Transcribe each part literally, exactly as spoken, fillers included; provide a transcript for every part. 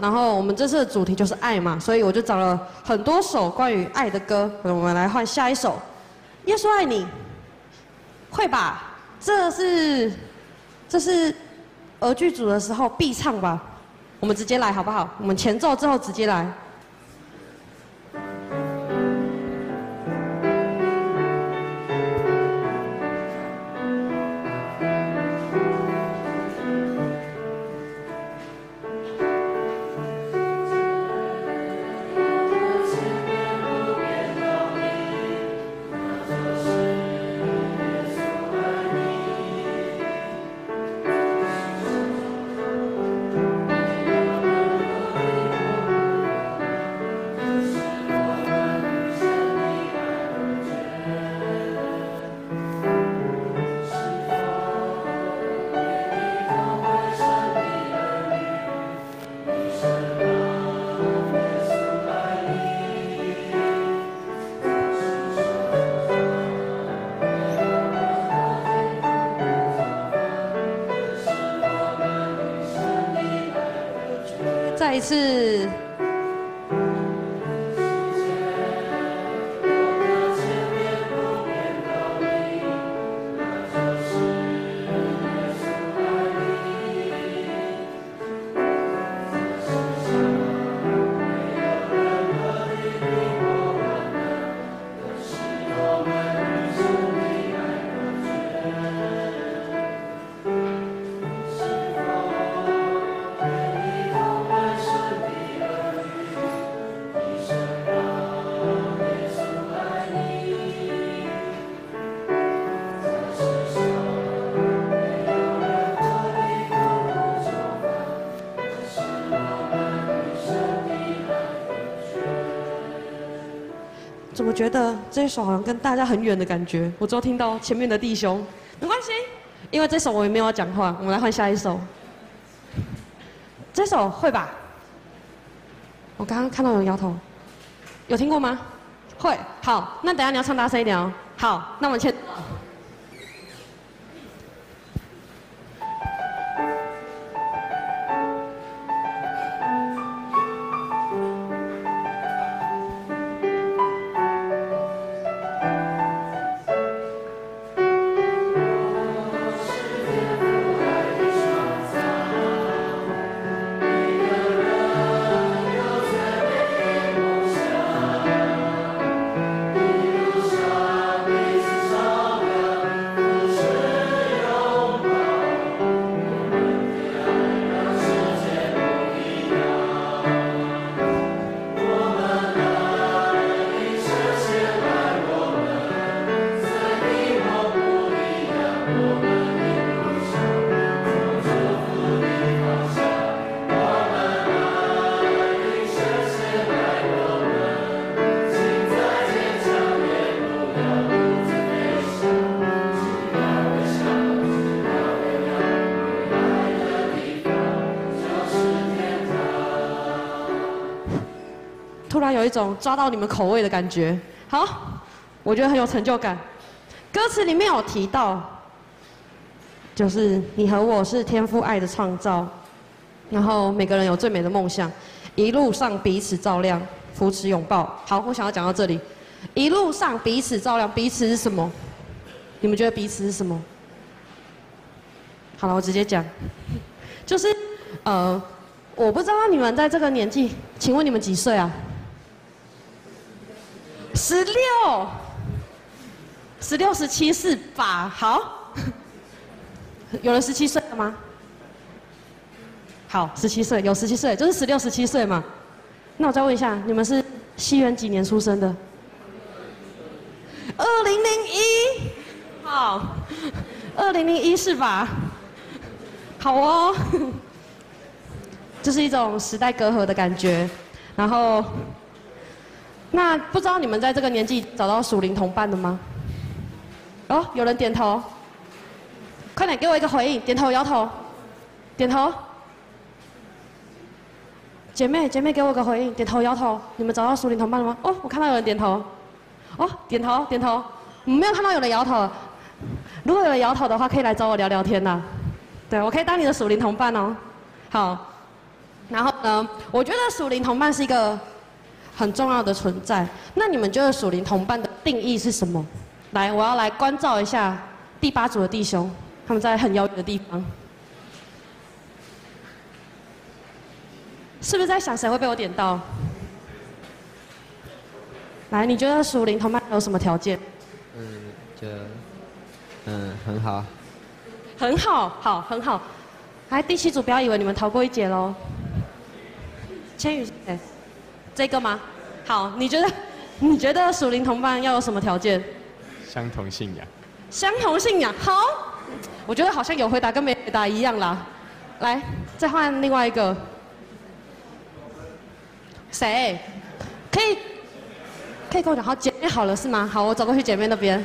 然后我们这次的主题就是爱嘛，所以我就找了很多首关于爱的歌。我们来换下一首，《耶稣爱你》，会吧？这是这是儿剧组的时候必唱吧？我们直接来好不好？我们前奏之后直接来。再一次。怎么觉得这一首好像跟大家很远的感觉？我只有听到前面的弟兄，没关系，因为这首我也没有要讲话。我们来换下一首，这首会吧？我刚刚看到有人摇头，有听过吗？会，好，那等一下你要唱大声一点哦。好，那我们先。突然有一种抓到你们口味的感觉，好，我觉得很有成就感。歌词里面有提到，就是你和我是天父爱的创造，然后每个人有最美的梦想，一路上彼此照亮，扶持拥抱。好，我想要讲到这里，一路上彼此照亮，彼此是什么？你们觉得彼此是什么？好了，我直接讲，就是呃，我不知道你们在这个年纪，请问你们几岁啊？十六，十六、十七是吧？好，有人十七岁了吗？好，十七岁，有十七岁，就是十六、十七岁嘛。那我再问一下，你们是西元几年出生的？二零零一，好，二零零一是吧？好哦，这是一种时代隔阂的感觉，然后。那不知道你们在这个年纪找到属灵同伴了吗？哦，有人点头，快点给我一个回应，点头摇头，点头。姐妹姐妹给我个回应，点头摇头。你们找到属灵同伴了吗？哦，我看到有人点头。哦，点头点头。我没有看到有人摇头。如果有人摇头的话，可以来找我聊聊天呐。对，我可以当你的属灵同伴哦。好， 然后呢，我觉得属灵同伴是一个很重要的存在。那你们觉得属灵同伴的定义是什么？来，我要来关照一下第八组的弟兄，他们在很遥远的地方，是不是在想谁会被我点到？来，你觉得属灵同伴有什么条件？ 嗯，就嗯很好。 很好，好，很好。来，第七组，不要以为你们逃过一劫喽。千羽是谁？这个吗？好，你觉得你觉得属灵同伴要有什么条件？ 相同信仰。 相同信仰，好。我觉得好像有回答跟没回答一样啦。来，再换另外一个。谁？可以可以跟我讲，好，姐妹好了是吗？好，我走过去姐妹那边。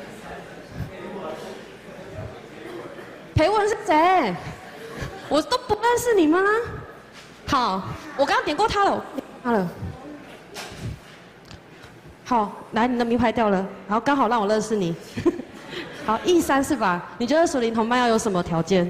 裴文是谁？我都不认识你吗？好，我刚刚点过他了，我点过他了。好，来，你的名牌掉了，然后刚好让我认识你。好，一三是吧？你觉得属灵同伴要有什么条件？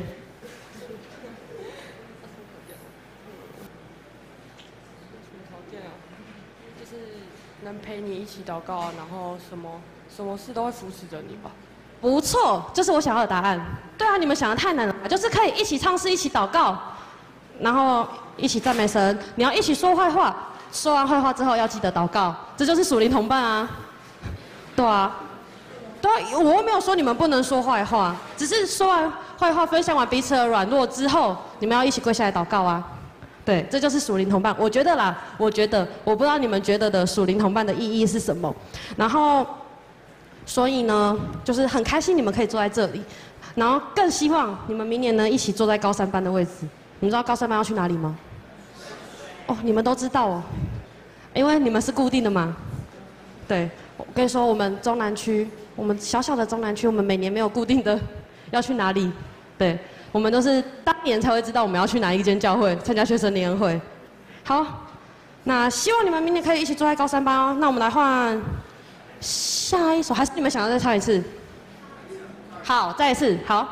条件啊，就是能陪你一起祷告啊，然后什么什么事都会扶持着你吧。 不错，就是我想要的答案。对啊，你们想的太难了吧？就是可以一起唱诗、一起祷告，然后一起赞美神。你要一起说坏话，说完坏话之后要记得祷告，这就是属灵同伴啊。对啊，对啊，我又没有说你们不能说坏话，只是说完坏话、分享完彼此的软弱之后，你们要一起跪下来祷告啊。对，这就是属灵同伴。我觉得啦，我觉得，我不知道你们觉得的属灵同伴的意义是什么。然后。所以呢，就是很开心你们可以坐在这里，然后更希望你们明年呢一起坐在高三班的位置。你们知道高三班要去哪里吗？哦，你们都知道哦，因为你们是固定的嘛。对，我跟你说，我们中南区，我们小小的中南区，我们每年没有固定的要去哪里。对，我们都是当年才会知道我们要去哪一间教会参加学生联欢会。好，那希望你们明年可以一起坐在高三班哦。那我们来换。下一首还是你们想要再唱一次？好，再一次，好。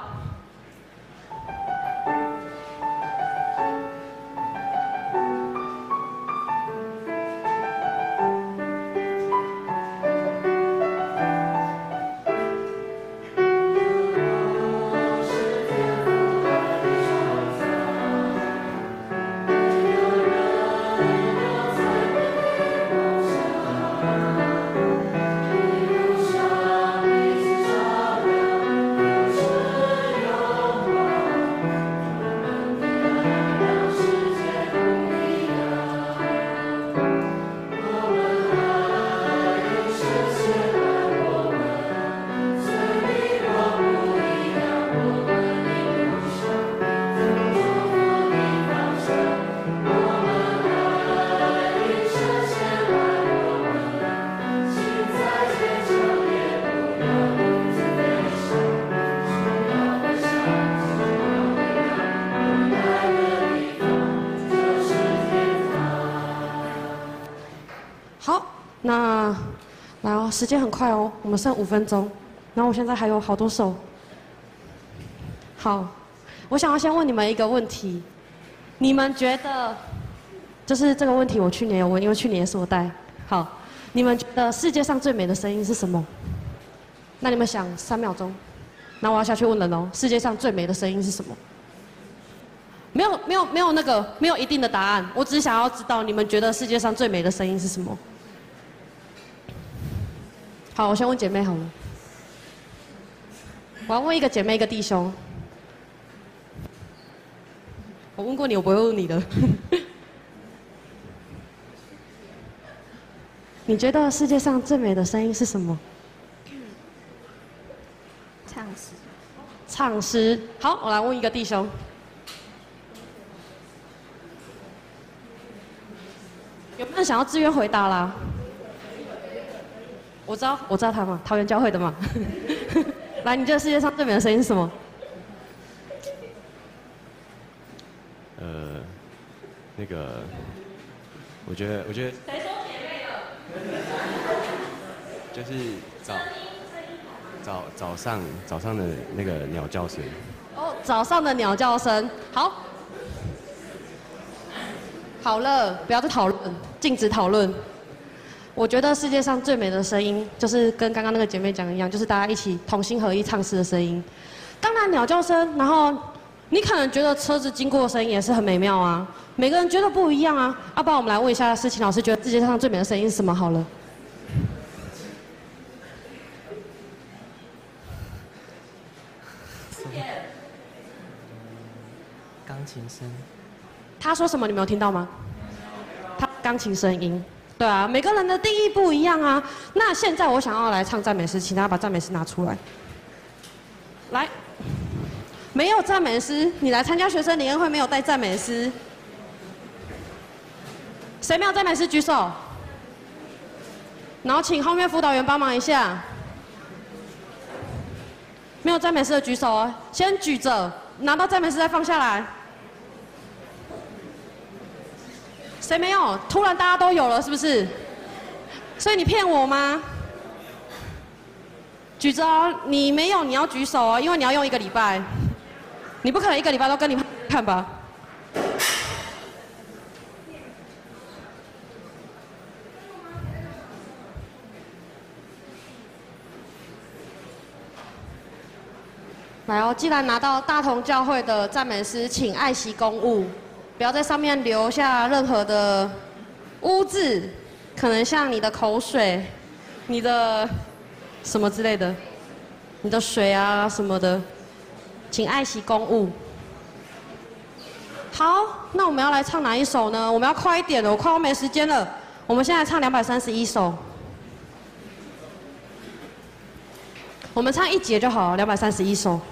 那来哦，时间很快哦，我们剩五分钟，然后我现在还有好多首。好，我想要先问你们一个问题，你们觉得，就是这个问题我去年有问，因为去年也是我带。好，你们觉得世界上最美的声音是什么？那你们想三秒钟，那我要下去问人哦，世界上最美的声音是什么？没有没有没有那个没有一定的答案，我只是想要知道你们觉得世界上最美的声音是什么。好，我先问姐妹好了。我要问一个姐妹，一个弟兄。我问过你，我不会问你的。你觉得世界上最美的声音是什么？ 唱诗。 唱诗。好，我来问一个弟兄。有没有人想要自愿回答啦？我知道，我知道他嘛，桃园教会的嘛。来，你觉得世界上最美的声音是什么？ 呃，那个，我觉得，我觉得。 谁说姐妹的？就是早早早上早上的那个鸟叫声。 哦，早上的鸟叫声。好。 好了，不要再讨论，禁止讨论。我觉得世界上最美的声音，就是跟刚刚那个姐妹讲的一样，就是大家一起同心合一唱诗的声音。当然鸟叫声，然后你可能觉得车子经过的声音也是很美妙啊。每个人觉得不一样啊。要不然我们来问一下思琴老师，觉得世界上最美的声音是什么？好了。 钢琴声。 他说什么？你没有听到吗？他钢琴声音。对啊，每个人的定义不一样啊。那现在我想要来唱赞美诗，请大家把赞美诗拿出来。来，没有赞美诗，你来参加学生联欢会没有带赞美诗？谁没有赞美诗举手？然后请后面辅导员帮忙一下。没有赞美诗的举手哦，先举着，拿到赞美诗再放下来。谁没有？突然大家都有了，是不是？所以你骗我吗？举着哦，你没有，你要举手哦，因为你要用一个礼拜，你不可能一个礼拜都跟你看吧？来哦，既然拿到大同教会的赞美诗，请爱惜公物。不要在上面留下任何的污渍，可能像你的口水、你的什么之类的，你的水啊什么的，请爱惜公物。好，那我们要来唱哪一首呢？我们要快一点了，我快要没时间了。我们现在唱两百三十一首，我们唱一节就好，两百三十一首。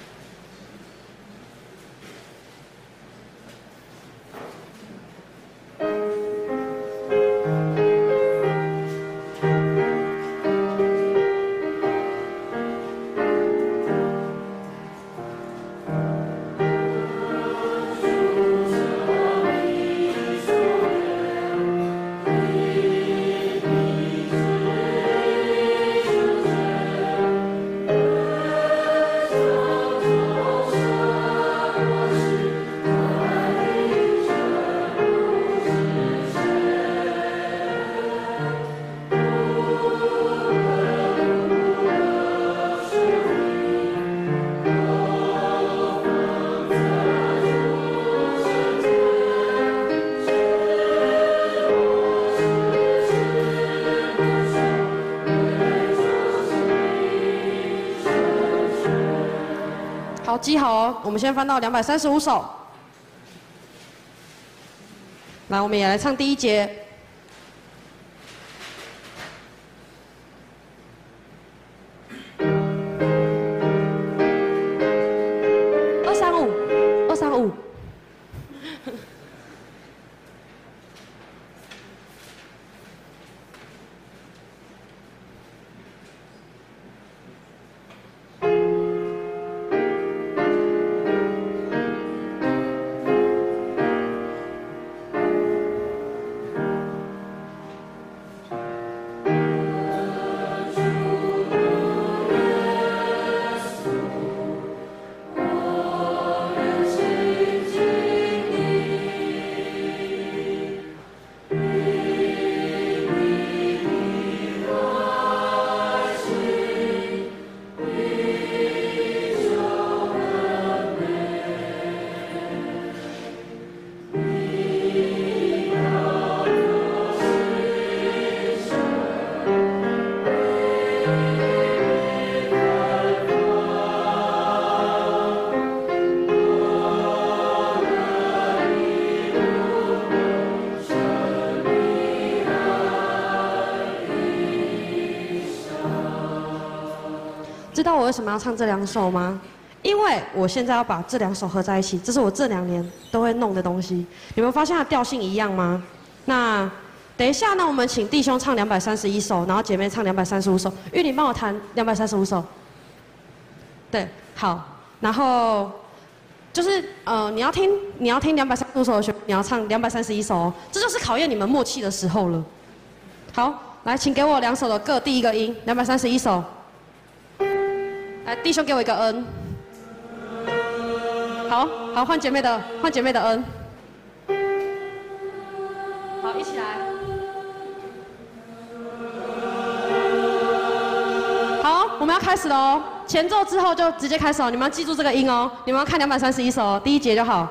好，记好哦。我们先翻到两百三十五首。来，我们也来唱第一节。二三五，二三五。知道我为什么要唱这两首吗？因为我现在要把这两首合在一起，这是我这两年都会弄的东西。你们发现它调性一样吗？那等一下呢，我们请弟兄唱两百三十一首，然后姐妹唱两百三十五首。玉玲帮我弹两百三十五首。对，好。然后就是呃，你要听你要听两百三十五首的旋律，你要唱两百三十一首哦。这就是考验你们默契的时候了。好，来，请给我两首的各第一个音，两百三十一首。来，弟兄给我一个 N。好，好，换姐妹的，换姐妹的 N。 好，一起来。好，我们要开始喽。前奏之后就直接开始哦，你们要记住这个音哦。你们要看两百三十一首哦，第一节就好。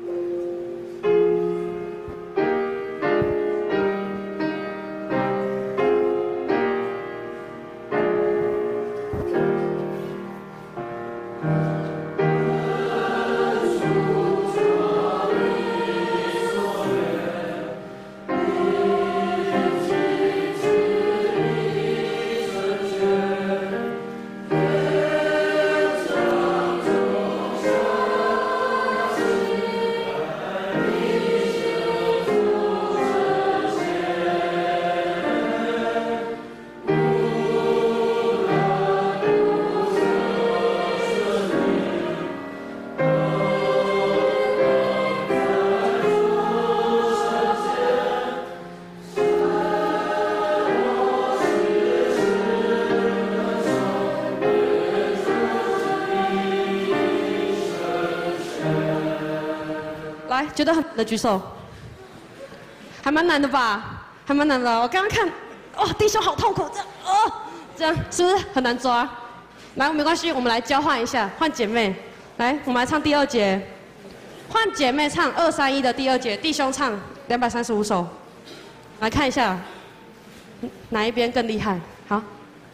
来，觉得很难的举手，还蛮难的吧？还蛮难的。我刚刚看，哦，弟兄好痛苦，这样，哦，这样是不是很难抓？来，没关系，我们来交换一下，换姐妹。来，我们来唱第二节，换姐妹唱二三一的第二节，弟兄唱两百三十五首。来看一下，哪一边更厉害？好。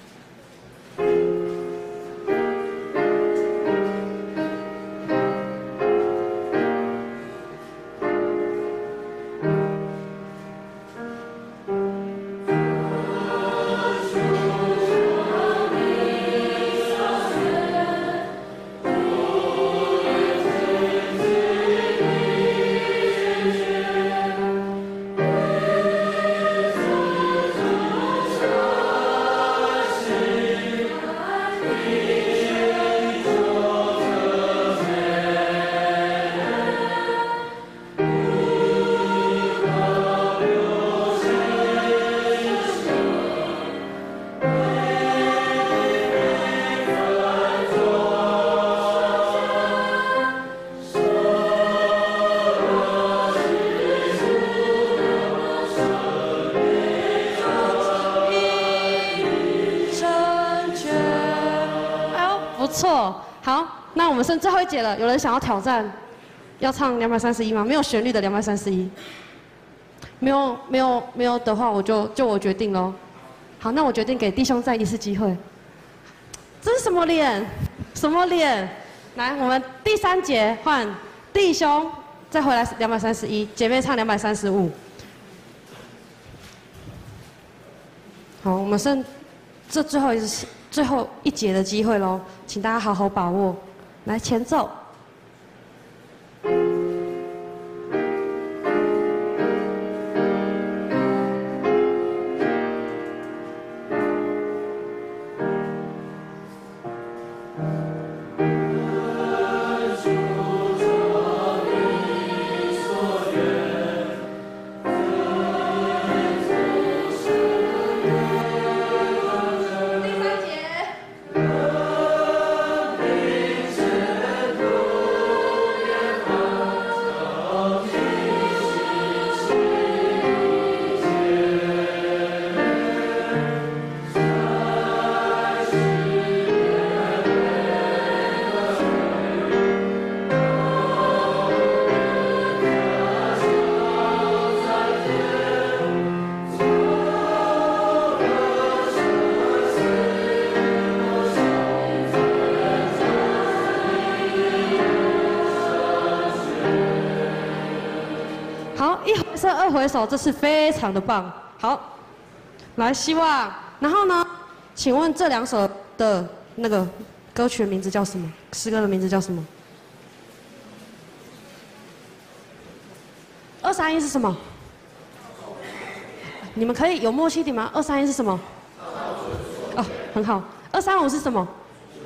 不错，好，那我们剩最后一节了。有人想要挑战，要唱两百三十一吗？没有旋律的两百三十一，没有没有没有的话，我就就我决定喽。好，那我决定给弟兄再一次机会。这是什么脸？什么脸？来，我们第三节换弟兄再回来两百三十一，姐妹唱两百三十五。好，我们剩这最后一次。最后一节的机会喽，请大家好好把握。来，前奏。好，一回生二回熟，这次非常的棒。好，来，希望，然后呢？请问这两首的那个歌曲的名字叫什么？诗歌的名字叫什么？二三一是什么？你们可以有默契点吗？二三一是什么？哦，很好。二三五是什么？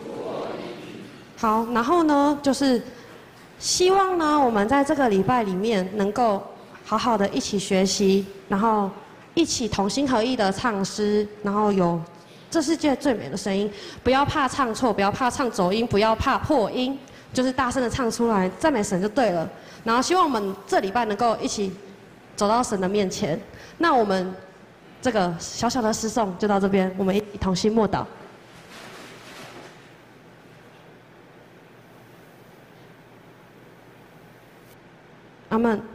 好，然后呢，就是希望呢，我们在这个礼拜里面能够好好的一起学习，然后一起同心合意的唱诗，然后有这世界最美的声音，不要怕唱错，不要怕唱走音，不要怕破音，就是大声的唱出来，赞美神就对了。然后希望我们这礼拜能够一起走到神的面前。那我们这个小小的诗颂就到这边，我们一起同心默祷。阿们。